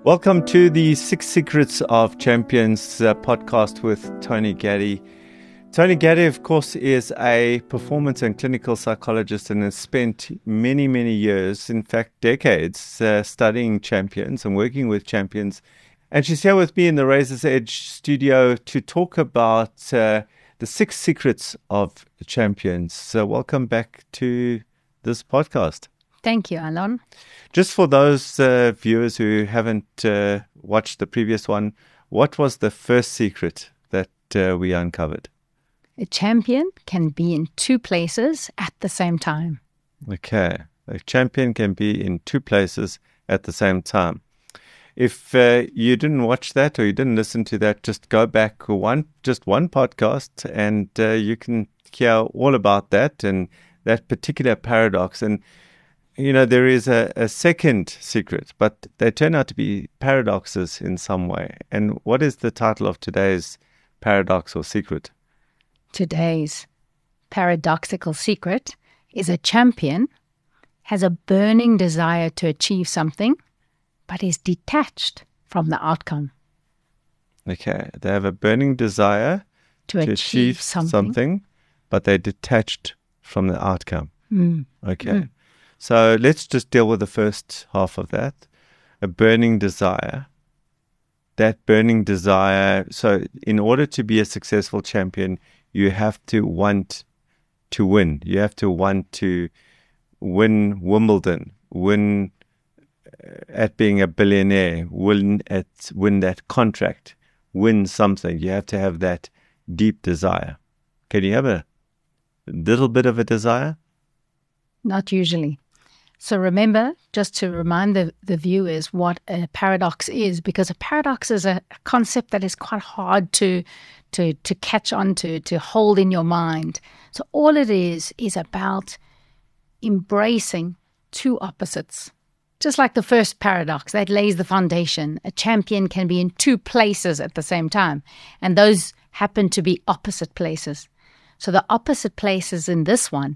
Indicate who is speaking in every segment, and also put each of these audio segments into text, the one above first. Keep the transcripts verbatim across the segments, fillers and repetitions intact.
Speaker 1: Welcome to the Six Secrets of Champions uh, podcast with Tony Gaddy. Tony Gaddy, of course, is a performance and clinical psychologist and has spent many, many years, in fact, decades, uh, studying champions and working with champions. And she's here with me in the Razor's Edge studio to talk about uh, the six secrets of champions. So welcome back to this podcast.
Speaker 2: Thank you, Alon.
Speaker 1: Just for those uh, viewers who haven't uh, watched the previous one, what was the first secret that uh, we uncovered?
Speaker 2: A champion can be in two places at the same time.
Speaker 1: Okay. A champion can be in two places at the same time. If uh, you didn't watch that or you didn't listen to that, just go back one, just one podcast and uh, you can hear all about that and that particular paradox. And, you know, there is a, a second secret, but they turn out to be paradoxes in some way. And what is the title of today's paradox or secret?
Speaker 2: Today's paradoxical secret is a champion has a burning desire to achieve something, but is detached from the outcome.
Speaker 1: Okay, they have a burning desire
Speaker 2: to,
Speaker 1: to
Speaker 2: achieve,
Speaker 1: achieve
Speaker 2: something.
Speaker 1: something, but they're detached from the outcome.
Speaker 2: Mm.
Speaker 1: Okay,
Speaker 2: Mm.
Speaker 1: so let's just deal with the first half of that. A burning desire. That burning desire, so in order to be a successful champion, you have to want to win. You have to want to win Wimbledon, win at being a billionaire, win at win that contract, win something. You have to have that deep desire. Can you have a little bit of a desire?
Speaker 2: Not usually. So remember, just to remind the, the viewers what a paradox is, because a paradox is a concept that is quite hard to to to catch on to, to hold in your mind. So all it is is about embracing two opposites. Just like the first paradox, that lays the foundation. A champion can be in two places at the same time, and those happen to be opposite places. So the opposite places in this one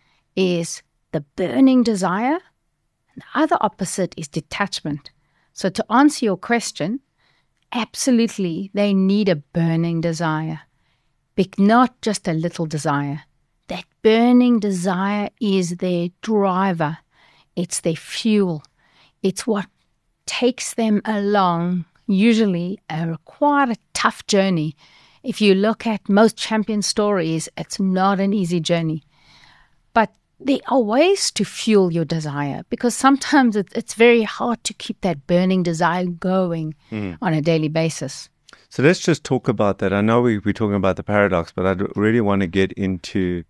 Speaker 2: is the burning desire, and the other opposite is detachment. So to answer your question, absolutely, they need a burning desire, but not just a little desire. That burning desire is their driver. It's their fuel. It's what takes them along, usually a quite a tough journey. If you look at most champion stories, it's not an easy journey. But there are ways to fuel your desire, because sometimes it, it's very hard to keep that burning desire going mm. on a daily basis.
Speaker 1: So let's just talk about that. I know we, we're talking about the paradox, but I really want to get into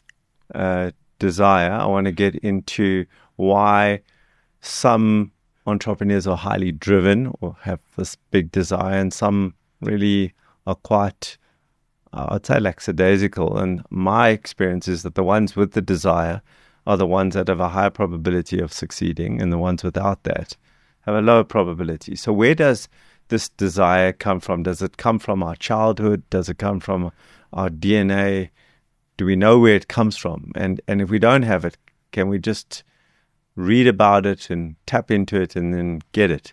Speaker 1: uh, desire. I want to get into why some entrepreneurs are highly driven or have this big desire, and some really are quite, uh, I'd say, lackadaisical. And my experience is that the ones with the desire are the ones that have a higher probability of succeeding, and the ones without that have a lower probability. So where does this desire come from? Does it come from our childhood? Does it come from our D N A? Do we know where it comes from? And and if we don't have it, can we just read about it and tap into it and then get it?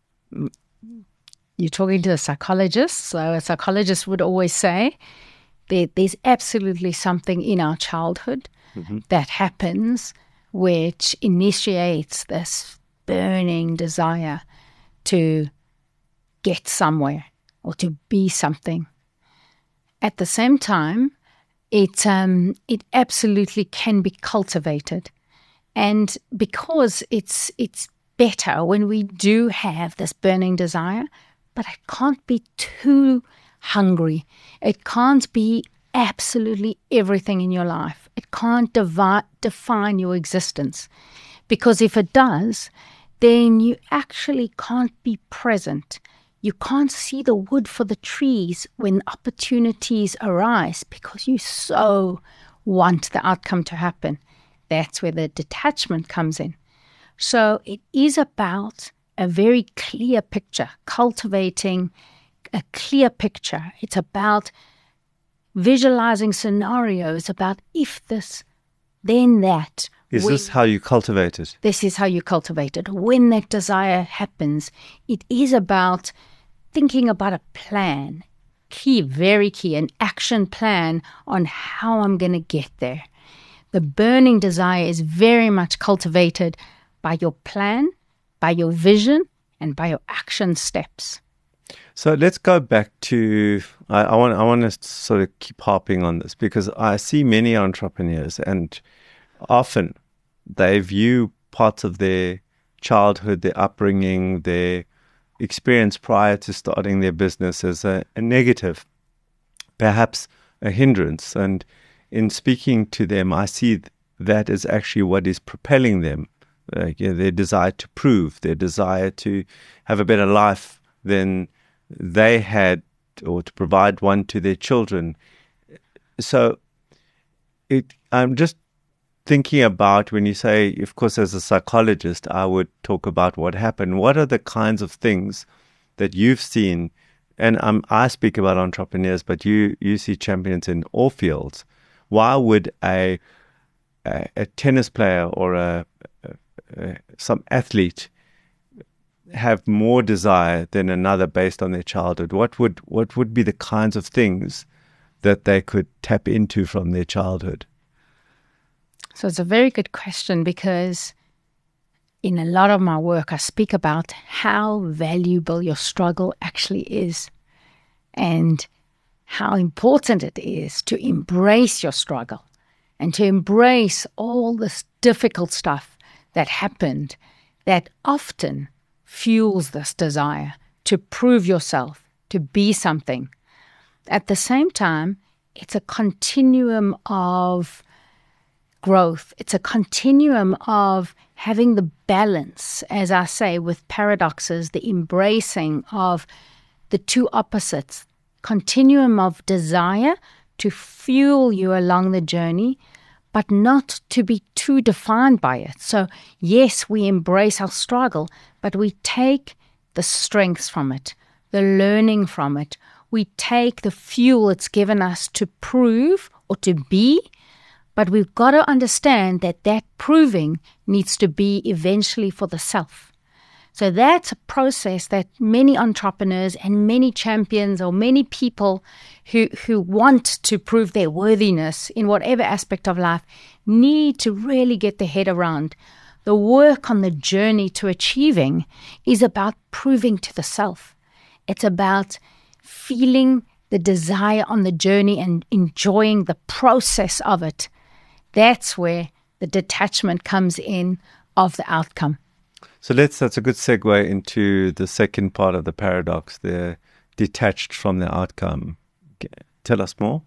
Speaker 2: You're talking to a psychologist. So a psychologist would always say that there's absolutely something in our childhood mm-hmm. that happens which initiates this burning desire to get somewhere or to be something. At the same time, it um, it absolutely can be cultivated. And because it's it's better when we do have this burning desire, but it can't be too hungry. It can't be absolutely everything in your life. It can't devi- define your existence. Because if it does, then you actually can't be present. You can't see the wood for the trees when opportunities arise because you so want the outcome to happen. That's where the detachment comes in. So it is about a very clear picture, cultivating a clear picture. It's about visualizing scenarios about if this, then that,
Speaker 1: Is
Speaker 2: when,
Speaker 1: this how you cultivate it?
Speaker 2: This is how you cultivate it. When that desire happens, it is about thinking about a plan, key, very key, an action plan on how I'm going to get there. The burning desire is very much cultivated by your plan, by your vision, and by your action steps.
Speaker 1: So let's go back to, I, I want I want to sort of keep harping on this, because I see many entrepreneurs, and often they view parts of their childhood, their upbringing, their experience prior to starting their business as a, a negative, perhaps a hindrance. And in speaking to them, I see that as actually what is propelling them, uh, you know, their desire to prove, their desire to have a better life than they had, or to provide one to their children. So it, I'm just thinking about, when you say, of course, as a psychologist, I would talk about what happened. What are the kinds of things that you've seen? And um, I speak about entrepreneurs, but you, you see champions in all fields. Why would a a, a tennis player or a, a, a some athlete have more desire than another based on their childhood? What would what would be the kinds of things that they could tap into from their childhood?
Speaker 2: So it's a very good question, because in a lot of my work, I speak about how valuable your struggle actually is, and how important it is to embrace your struggle and to embrace all this difficult stuff that happened that often fuels this desire to prove yourself, to be something. At the same time, it's a continuum of growth. It's a continuum of having the balance, as I say, with paradoxes, the embracing of the two opposites, continuum of desire to fuel you along the journey, but not to be too defined by it. So yes, we embrace our struggle, but we take the strengths from it, the learning from it. We take the fuel it's given us to prove or to be, but we've got to understand that that proving needs to be eventually for the self. So that's a process that many entrepreneurs and many champions, or many people who, who want to prove their worthiness in whatever aspect of life, need to really get their head around. The work on the journey to achieving is about proving to the self. It's about feeling the desire on the journey and enjoying the process of it. That's where the detachment comes in of the outcome.
Speaker 1: So let's, that's a good segue into the second part of the paradox, the detached from the outcome. Tell us more.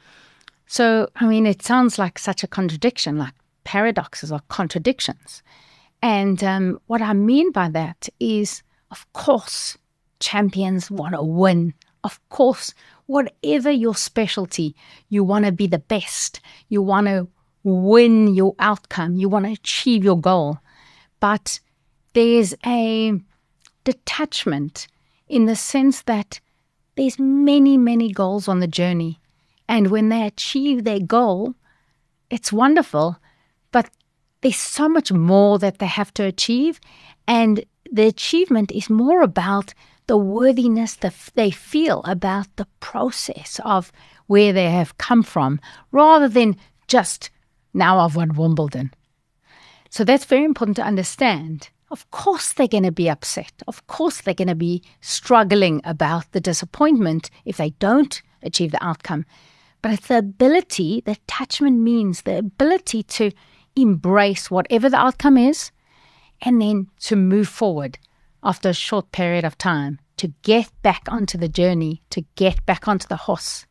Speaker 2: So, I mean, it sounds like such a contradiction, like paradoxes are contradictions. And um, what I mean by that is, of course, champions want to win. Of course, whatever your specialty, you want to be the best. You want to win your outcome. You want to achieve your goal. But there's a detachment in the sense that there's many, many goals on the journey. And when they achieve their goal, it's wonderful. But there's so much more that they have to achieve. And the achievement is more about the worthiness that they feel about the process of where they have come from, rather than just, now I've won Wimbledon. So that's very important to understand. Of course they're going to be upset. Of course they're going to be struggling about the disappointment if they don't achieve the outcome. But it's the ability, the attachment means the ability to embrace whatever the outcome is, and then to move forward after a short period of time, to get back onto the journey, to get back onto the horse.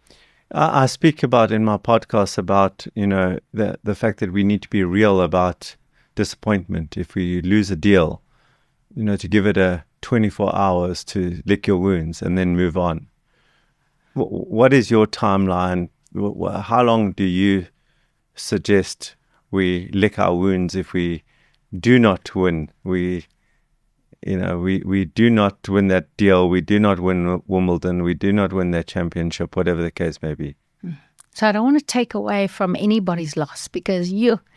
Speaker 1: I speak about in my podcast about, you know, the the fact that we need to be real about disappointment. If we lose a deal, you know, to give it a twenty-four hours to lick your wounds and then move on. What is your timeline? How long do you suggest we lick our wounds if we do not win? We, you know, we, we do not win that deal. We do not win Wimbledon. We do not win that championship, whatever the case may be.
Speaker 2: So I don't want to take away from anybody's loss, because you,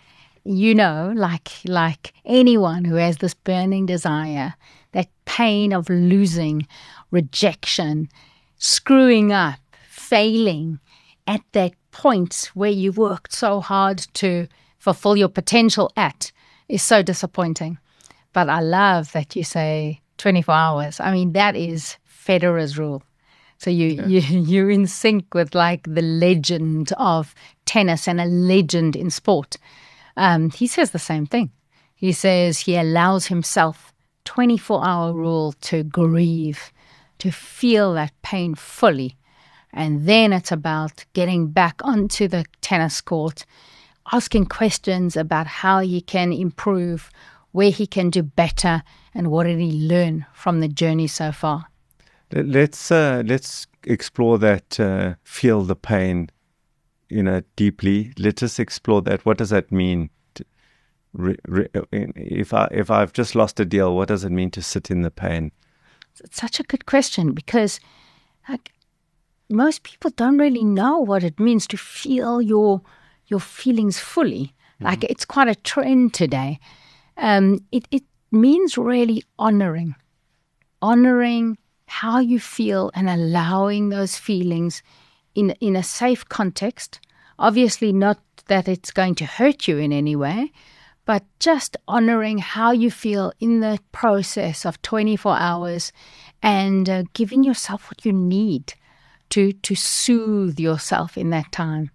Speaker 2: you know, like like anyone who has this burning desire, that pain of losing, rejection, screwing up, failing at that point where you worked so hard to fulfill your potential at is so disappointing. But I love that you say twenty-four hours. I mean, that is Federer's rule. So you, yeah. you, you're in sync with like the legend of tennis and a legend in sport. Um, he says the same thing. He says he allows himself twenty-four hour rule to grieve, to feel that pain fully. And then it's about getting back onto the tennis court, asking questions about how he can improve, where he can do better, and what did he learn from the journey so far.
Speaker 1: Let's uh, let's explore that, uh, feel the pain, you know, deeply. Let us explore that. What does that mean? To, re, re, if I if I've just lost a deal, what does it mean to sit in the pain?
Speaker 2: It's such a good question, because like, most people don't really know what it means to feel your your feelings fully. Mm-hmm. Like, it's quite a trend today. Um, it it means really honoring, honoring how you feel and allowing those feelings in in a safe context. Obviously not that it's going to hurt you in any way, but just honoring how you feel in the process of twenty-four hours, and uh, giving yourself what you need to to soothe yourself in that time.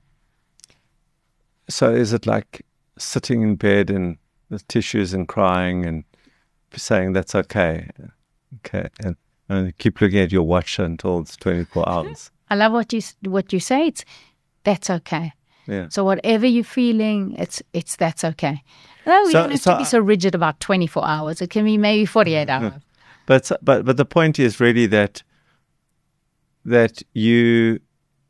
Speaker 1: So is it like sitting in bed and with tissues and crying and saying that's okay, okay, and And keep looking at your watch until it's twenty-four hours.
Speaker 2: I love what you what you say. It's that's okay.
Speaker 1: Yeah.
Speaker 2: So whatever you're feeling, it's it's that's okay. No, we so, don't have so to be so rigid about twenty-four hours. It can be maybe forty-eight hours.
Speaker 1: But but but the point is really that that you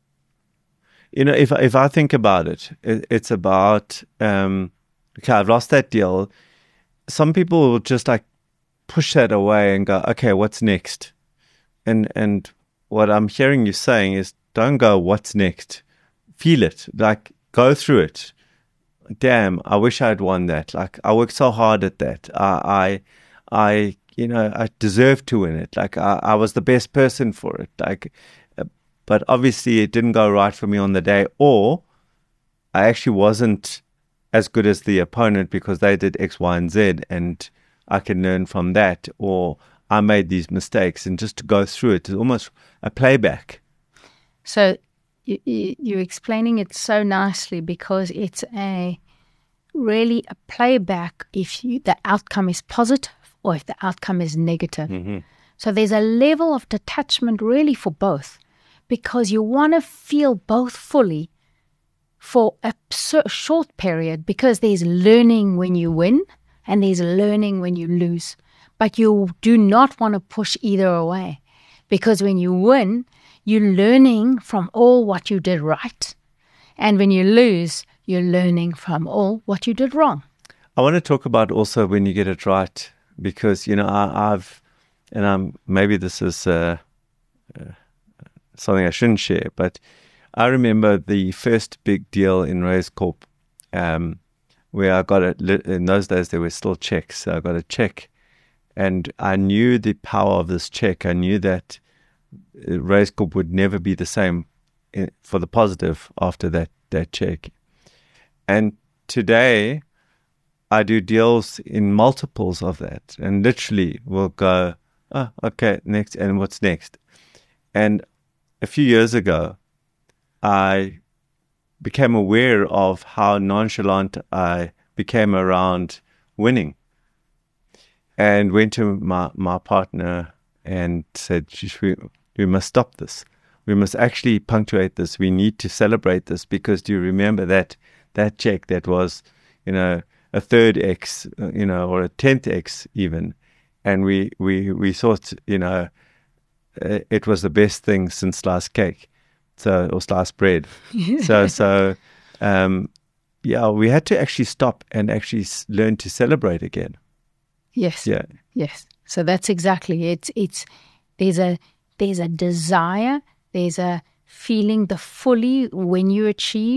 Speaker 1: you know if if I think about it, it it's about um, okay, I've lost that deal. Some people will just like push that away and go, okay, what's next? And and what I'm hearing you saying is, don't go, what's next? Feel it, like go through it. Damn, I wish I had won that. Like, I worked so hard at that. I, I, I you know, I deserved to win it. Like, I, I was the best person for it. Like, uh, but obviously it didn't go right for me on the day, or I actually wasn't as good as the opponent because they did X, Y, and Z, and I can learn from that, or I made these mistakes, and just to go through it is almost a playback.
Speaker 2: So you, you, you're explaining it so nicely, because it's a really a playback if you, the outcome is positive or if the outcome is negative. Mm-hmm. So there's a level of detachment really for both, because you want to feel both fully for a short period, because there's learning when you win and there's learning when you lose. But you do not want to push either away, because when you win, you're learning from all what you did right. And when you lose, you're learning from all what you did wrong.
Speaker 1: I want to talk about also when you get it right, because, you know, I, I've, and I'm, maybe this is uh, uh, something I shouldn't share, but I remember the first big deal in Raise Corp, um, where I got it. In those days, there were still checks. So I got a check, and I knew the power of this check. I knew that Raise Corp would never be the same in, for the positive after that, that check. And today, I do deals in multiples of that, and literally will go, oh, okay, next, and what's next? And a few years ago, I became aware of how nonchalant I became around winning, and went to my, my partner and said, we, we must stop this. We must actually punctuate this. We need to celebrate this, because do you remember that that check that was, you know, a third X, you know, or a tenth X even, and we, we, we thought, you know, it was the best thing since sliced cake. So, or sliced bread. so, so, um, yeah, we had to actually stop and actually learn to celebrate again.
Speaker 2: Yes.
Speaker 1: Yeah.
Speaker 2: Yes. So that's exactly it. It's there's a there's a desire, there's a feeling the fully when you achieve,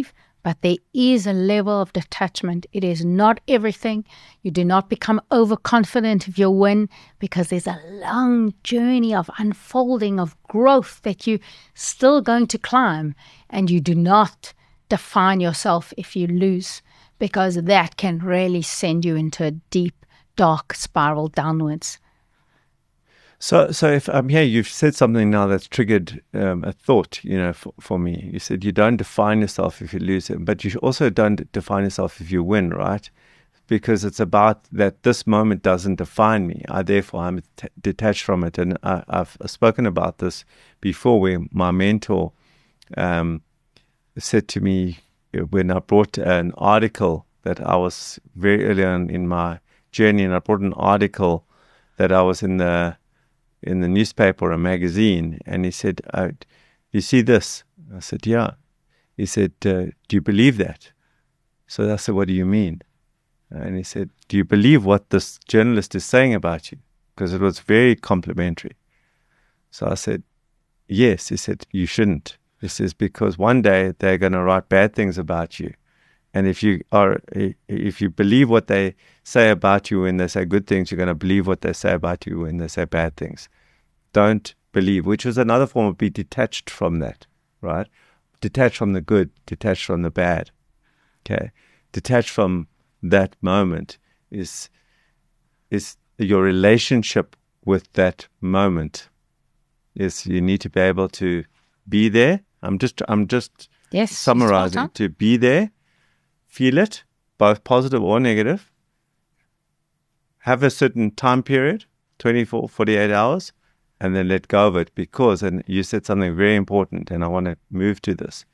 Speaker 2: but there is a level of detachment. It is not everything. You do not become overconfident if you win, because there's a long journey of unfolding, of growth that you're still going to climb, and you do not define yourself if you lose, because that can really send you into a deep, dark spiral downwards.
Speaker 1: So, so if I'm here, you've said something now that's triggered um, a thought, you know, for, for me. You said you don't define yourself if you lose it, but you also don't define yourself if you win, right? Because it's about that this moment doesn't define me. I therefore I'm t- detached from it. And I, I've spoken about this before, where my mentor um, said to me when I brought an article that I was very early on in my journey, and I brought an article that I was in the in the newspaper or a magazine, and he said, oh, you see this? I said, yeah. He said, uh, do you believe that? So I said, what do you mean? And he said, do you believe what this journalist is saying about you? Because it was very complimentary. So I said, yes. He said, you shouldn't. He says, because one day they're going to write bad things about you. And if you are, if you believe what they say about you when they say good things, you're going to believe what they say about you when they say bad things. Don't believe, which is another form of be detached from that, right? Detached from the good, detached from the bad. Okay, detached from that moment is is your relationship with that moment. Is you need to be able to be there. I'm just I'm just
Speaker 2: yes,
Speaker 1: summarizing, to be there. Feel it, both positive or negative. Have a certain time period, twenty-four, forty-eight hours, and then let go of it. Because, and you said something very important, and I want to move to this,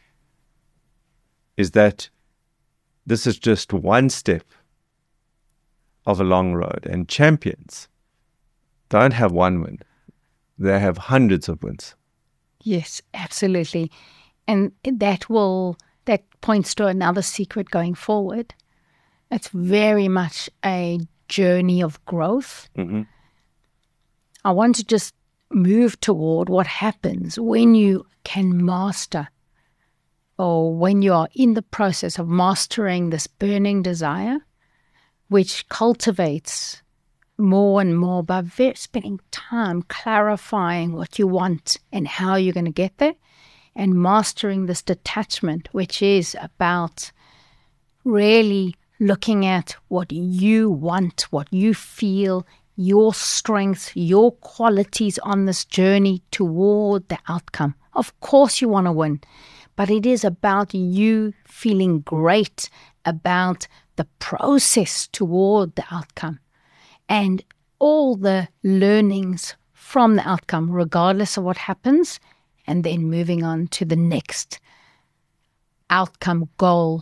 Speaker 1: is that this is just one step of a long road. And champions don't have one win. They have hundreds of wins.
Speaker 2: Yes, absolutely. And that will... that points to another secret going forward. It's very much a journey of growth.
Speaker 1: Mm-hmm.
Speaker 2: I want to just move toward what happens when you can master, or when you are in the process of mastering this burning desire, which cultivates more and more by very, spending time clarifying what you want and how you're going to get there. And mastering this detachment, which is about really looking at what you want, what you feel, your strengths, your qualities on this journey toward the outcome. Of course you want to win, but it is about you feeling great about the process toward the outcome and all the learnings from the outcome, regardless of what happens, and then moving on to the next outcome, goal,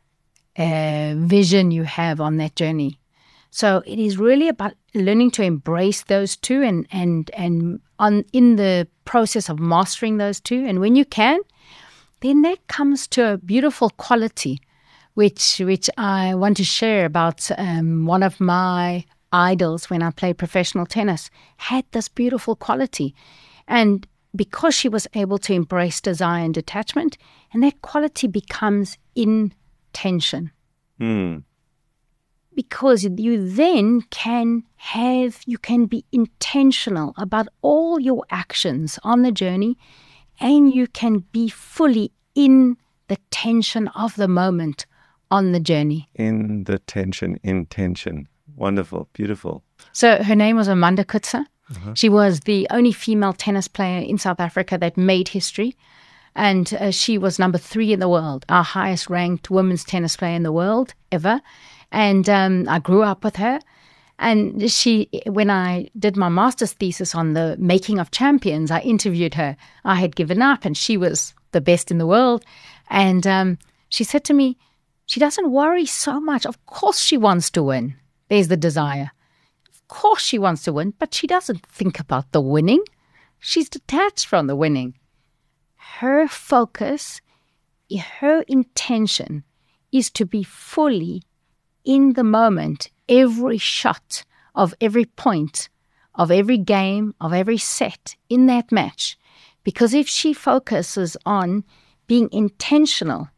Speaker 2: uh, vision you have on that journey. So it is really about learning to embrace those two, and and and on in the process of mastering those two. And when you can, then that comes to a beautiful quality, which which I want to share about. Um, one of my idols when I played professional tennis had this beautiful quality, and because she was able to embrace desire and detachment, and that quality becomes intention.
Speaker 1: Mm.
Speaker 2: Because you then can have, you can be intentional about all your actions on the journey, and you can be fully in the tension of the moment on the journey.
Speaker 1: In the tension, intention. Wonderful, beautiful.
Speaker 2: So her name was Amanda Kutzer.
Speaker 1: Uh-huh.
Speaker 2: She was the only female tennis player in South Africa that made history. And uh, she was number three in the world, our highest ranked women's tennis player in the world ever. And um, I grew up with her. And she, when I did my master's thesis on the making of champions, I interviewed her. I had given up and she was the best in the world. And um, she said to me, she doesn't worry so much. Of course she wants to win. There's the desire. Of course she wants to win, but she doesn't think about the winning. She's detached from the winning. Her focus, her intention is to be fully in the moment, every shot of every point, of every game, of every set in that match. Because if she focuses on being intentional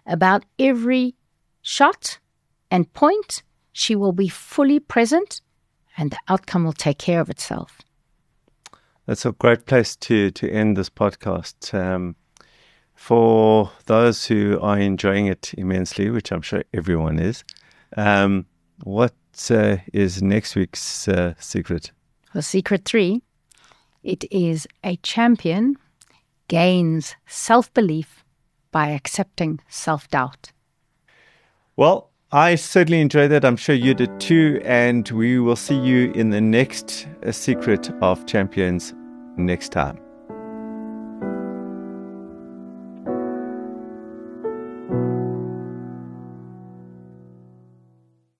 Speaker 2: about every shot and point. She will be fully present, and the outcome will take care of itself.
Speaker 1: That's a great place to, to end this podcast. Um, for those who are enjoying it immensely, which I'm sure everyone is, um, what uh, is next week's uh, secret?
Speaker 2: For secret three, it is a champion gains self-belief by accepting self-doubt.
Speaker 1: Well, I certainly enjoyed that. I'm sure you did too. And we will see you in the next uh, Secret of Champions next time.